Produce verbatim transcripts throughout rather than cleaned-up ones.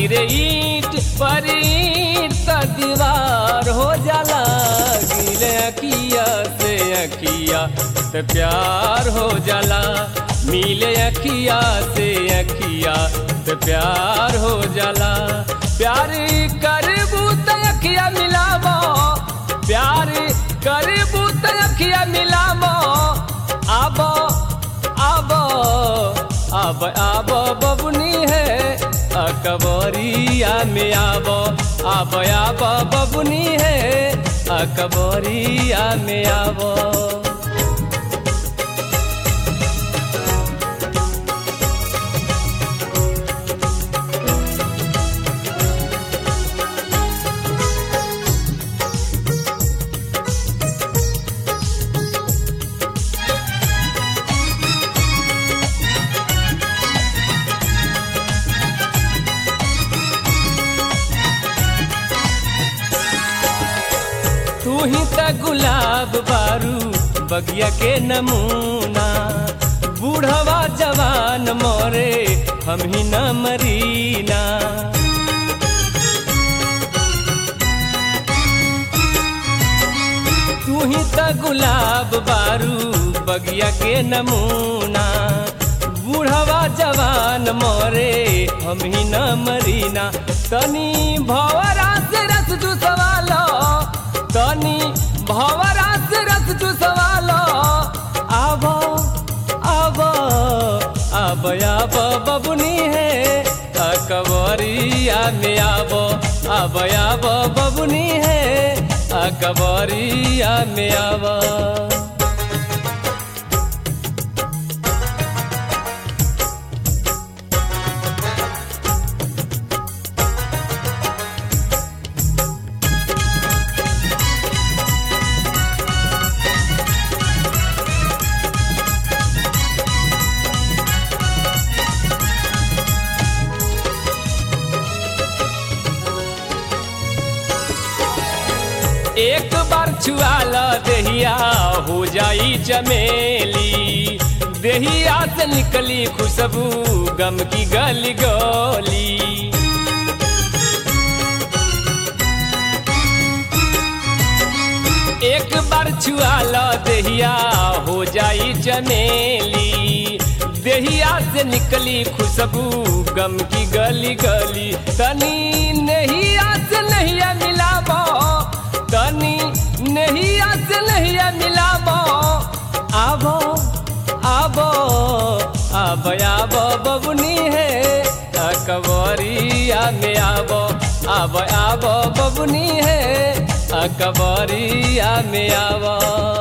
गिरे ईट पर ईट त दीवार हो जाला। गिले अखिया से अखिया त प्यार हो जाला। मिले अखिया से अखिया त प्यार हो जाला। प्यार करबू त अखिया मिलावो, प्यार करबू त अखिया मिलावो। आबो आबो आब आब बबुनी है अकबरिया में आबो। आब आब बबुनी है अकबरिया में आबो। तू ही त गुलाब बारू बगिया के नमूना। बूढ़वा जवान मोरे हम ही न मरीना। तू ही त गुलाब बारू बगिया के नमूना। बूढ़वा जवान मोरे हम ही न मरीना। तनी भवरा से रस तू सवालो, तनी भवरा से रस तू सवालो। आबो आबो आब आब बबुनी है अकबरिया में आबो। आब आब बबुनी है अकबरिया में आबो। एक बार छुआला देहिया हो जाई चमेली। देहिया से निकली खुशबू गम की गली गली। एक बार छुआला देहिया हो जाई चमेली। देहिया से निकली खुशबू गम की गली गली। तनी नहिया से नहिया मिलावो, तनी नहिया से नहिया मिलावो। आबो आबो आब आब बबुनी है अकबरिया में आबो। आब आब बबुनी है अकबरिया में आबो।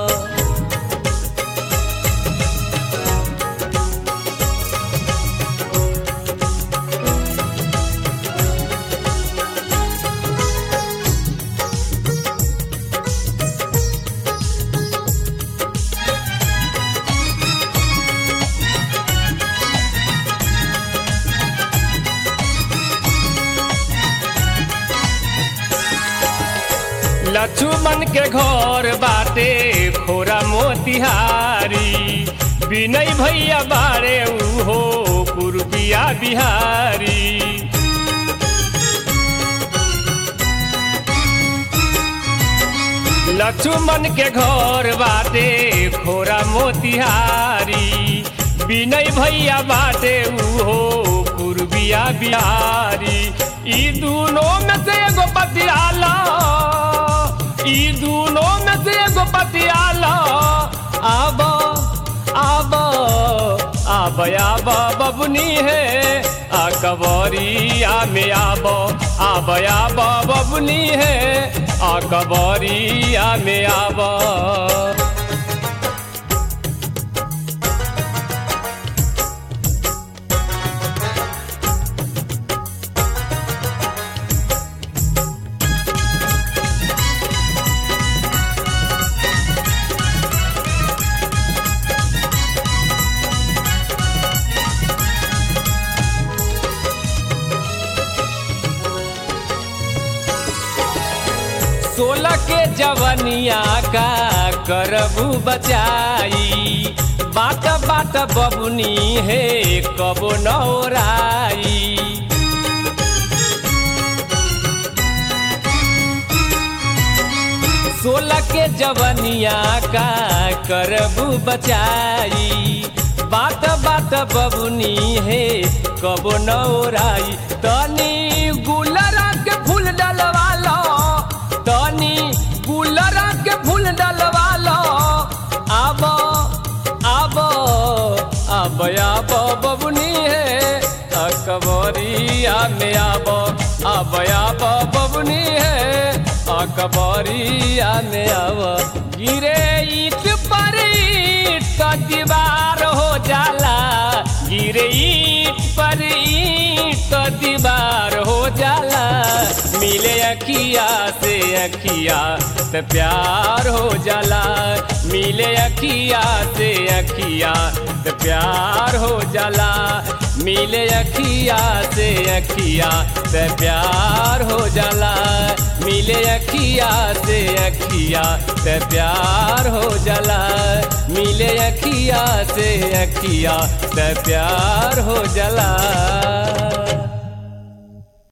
लक्ष्मण के घर बाटे खोरा मोतिहारी। विनय भैया बारे उहो पूर्विया बिहारी। लक्ष्मण के घर बाटे खोरा मोतिहारी। विनय भैया बाटे उहो पूर्विया बिहारी। ई दोनों में से एगो पतियाला, ई दोनों में से एगो पतियाला। आबो आबो आब आब बबुनी है अकबरिया में आबो। आब आब बबुनी है अकबरिया में आबो। सोलह के जवनिया का करबू बचाई। बाट बाट बबुनी है कबो नौराई। जवनिया का करबू बचाई बात बात बबुनी है कबो न ओराई तनी गुलरा के फूल डलवा लो तनी गुलरा के फूल डलवा लो आब आब आब आब बबुनी है अकबरिया में आब आब आब बबुनी है अकबरिया में आब गिरे ईट पर ईट का दीवार हो जाला गिरे ईट पर ईट का दीवार हो जाला मिले अखिया से अखिया तो प्यार हो जाला मिले अखिया से अखिया तो प्यार हो जाला मिले अखिया से अखिया तो प्यार हो जाला मिले अखिया से अखिया तो प्यार हो जाला मिले अखिया से अखिया तो प्यार हो जाला।